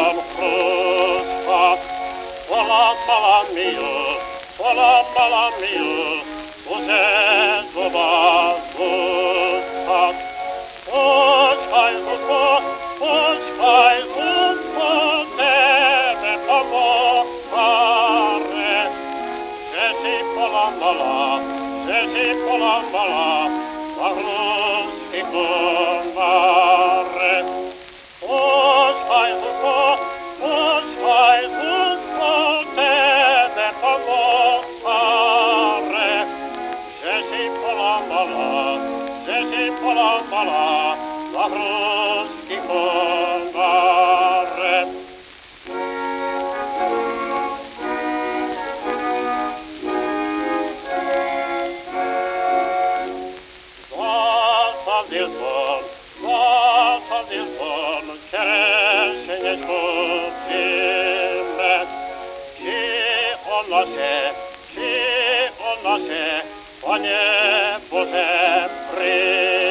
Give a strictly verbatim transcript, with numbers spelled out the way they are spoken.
там хруста. Поламала мію, поламала мію, уже зуба зуста. Пускай зубо, пускай зубо тебе помогає. Вже си поламала, вже си поламала, загрузки комари. Пускай зубо, пускай зубо тебе помогає. Вже си поламала, вже си поламала, загрузки комари. Засадив сон, засадив сон, черешенечку зиме. Чи вона се, чи вона се, по небу се при